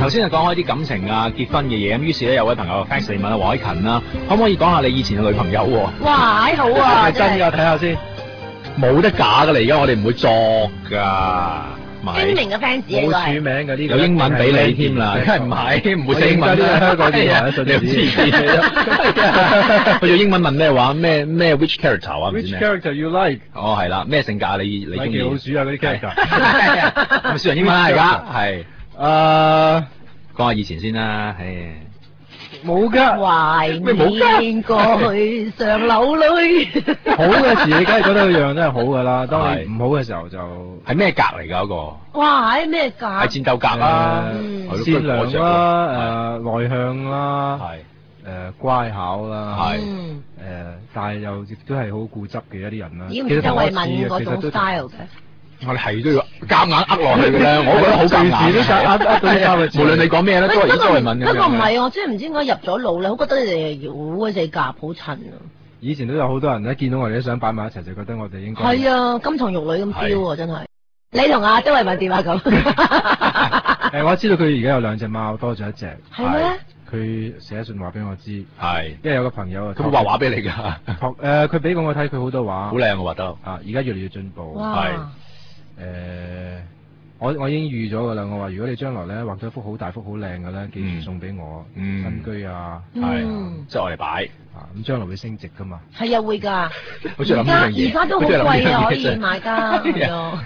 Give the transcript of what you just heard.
頭先就講開啲感情啊、結婚嘅嘢，咁於是咧有位朋友 fax 嚟問啊，黃凱芹啦，可唔可以講下你以前嘅女朋友喎？ 哇，好啊， 係真㗎，睇下先。 冇得假㗎啦，而家我哋唔會作㗎， 精明嘅 fans 冇嚟署名嘅呢個， 有英文俾你添啦，梗係唔係，唔會寫英文啦。 香港啲人信你又黐線，佢做英文問咩話？咩 which character 啊？唔知 Which 咩？ character you like？ 哦，係啦，咩性格你中意？ 米奇老鼠啊嗰啲 character。 咪算人英文啦，而家係。講下以前先啦，唉。 冇㗎， 懷念過去上樓裏。 好嘅時你梗係覺得佢樣都係好㗎啦，當你唔好嘅時候就係咩格嚟㗎嗰個？ 哇，係咩格？ 係戰鬥格啦， 善良啦，內向啦，乖巧啦，但係又亦都係好固執嘅一啲人啦。 咦，唔知周慧敏嗰種 style 嘅。 我哋係都要夾硬呃落去嘅咧，我覺得好夾硬。 隨時都呃到你包嘅。 無論你講咩咧，都係周慧敏咁樣。 不過唔係，我真係唔知點解入咗腦咧，我覺得你哋好鬼死夾，好襯啊！ 以前都有好多人咧見到我哋啲相擺埋一齊，就覺得我哋應該係啊，金童玉女咁標啊，真係。你同阿周慧敏點啊咁？ 我知道佢而家有2隻貓，多咗1隻。 係咩？ 佢寫信話俾我知， 係， 因為有個朋友啊， 佢畫畫俾你㗎。 佢俾過我睇，佢好多畫， 好靚我畫得。 啊，而家越嚟越進步。 係。 我已經預咗㗎啦。我話如果你將來咧畫咗一幅好大幅好靚嘅咧，記住送俾我，新居啊， 係，即係我哋擺。 咁將來會升值㗎嘛。 係啊，會㗎。 好似諗呢樣嘢。 而家都好貴啊，可以買㗎。